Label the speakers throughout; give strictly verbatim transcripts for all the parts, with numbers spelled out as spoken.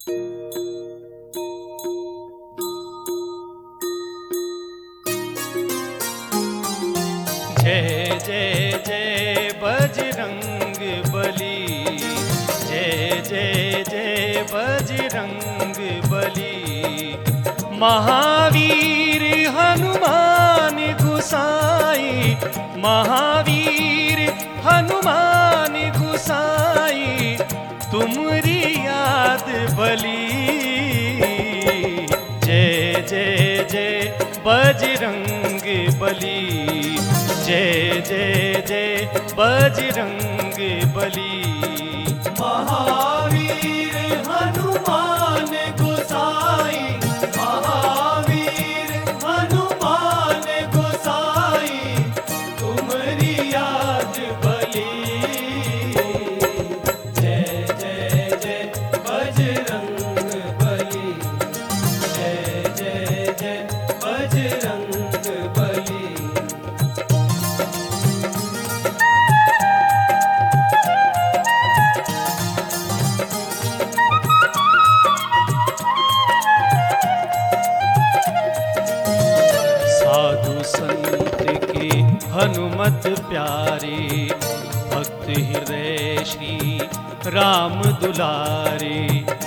Speaker 1: जय जय जय बजरंग बली, जय जय जय बजरंग बली। महावीर हनुमान गुसाई, महावीर हनुमान गुसाई, तुमरी याद बली। जय जय जय बजरंग बली, जय जय जय बजरंग बली।
Speaker 2: महावीर हनुमान गोसाई, महावीर हनुमान गोसाई, तुम्हारी याद बली। जय जय जय बजरंग बली, जय जय जय बजरंग बली।
Speaker 1: हनुमत प्यारे, भक्त हृदय श्री राम दुलारे।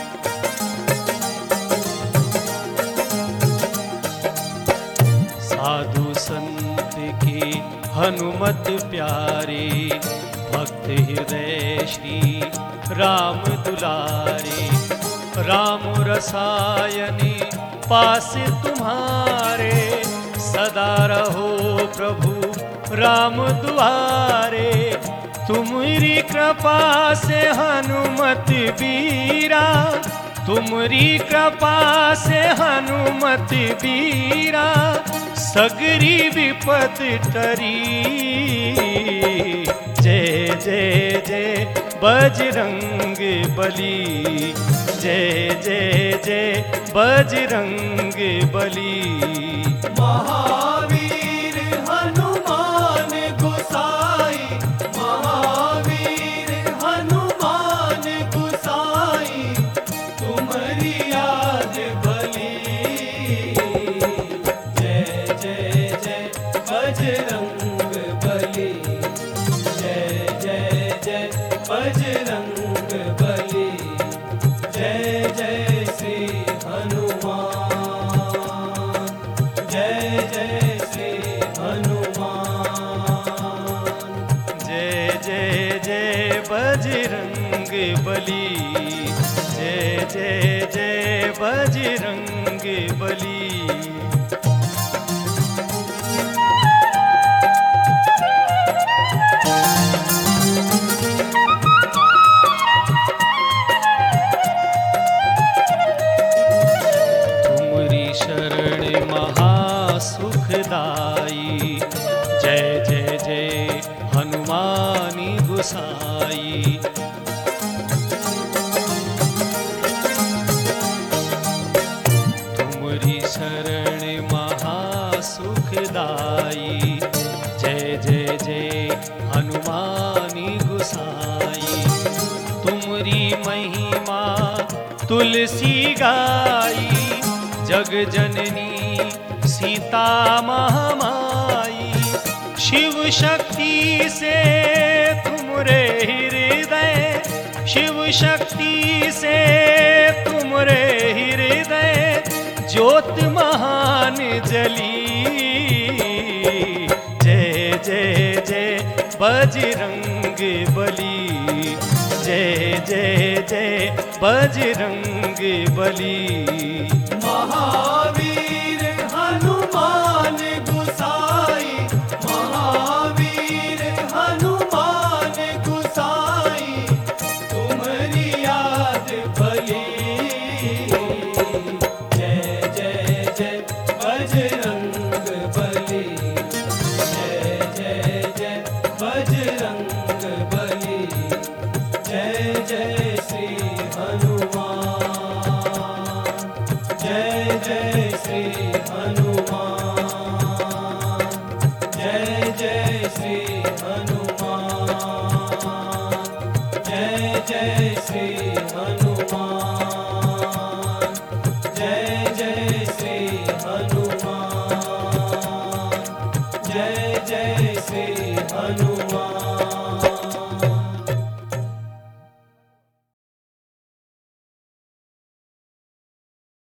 Speaker 1: साधु संत के हनुमत प्यारे, भक्त हृदय श्री राम दुलारे। राम रसायनी पास तुम्हारे, सदा रहो प्रभु राम दुआरे। तुम्हारी कृपा से हनुमत बीरा, तुम्हारी कृपा से हनुमत बीरा, सगरी विपत टरी। जय जय जय बजरंग बली, जय जय जय बजरंग बली।
Speaker 2: महावीर हनुमान गोसाई, महावीर हनुमान गोसाई, तुम्हारी याद बली। जय जय जय बजरंग बली, जय जय जय बजरंग बली। जय जय श्री हनुमान, जय जय श्री हनुमान।
Speaker 1: जय जय जय बजरंग बली, जय जय जय बजरंग बली। सुखदाई, जय जय जय हनुमानी गुसाई। तुम्हारी शरण महा सुखदाई, जय जय जय हनुमानी गुसाई। तुम्हारी महिमा तुलसी गाई, जग जननी सीता महामाई। शिव शक्ति से तुमरे हृदय, शिव शक्ति से तुमरे हृदय, ज्योत महान जली। जय जय जय बजरंग बली, जय जय जय बजरंग बली।
Speaker 2: महावीर हनुमान गोसाई, महावीर हनुमान गोसाई, तुम्हारी याद भली। जय जय जय बजरंग बली, जय जय जय बजरंग बली। जय जय श्री हनुमान, जय जय हनुमान